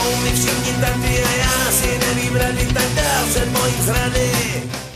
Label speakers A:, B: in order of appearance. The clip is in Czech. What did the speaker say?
A: jsou mi všichni tady a já si nevybrali, tak dál se bojím zrady.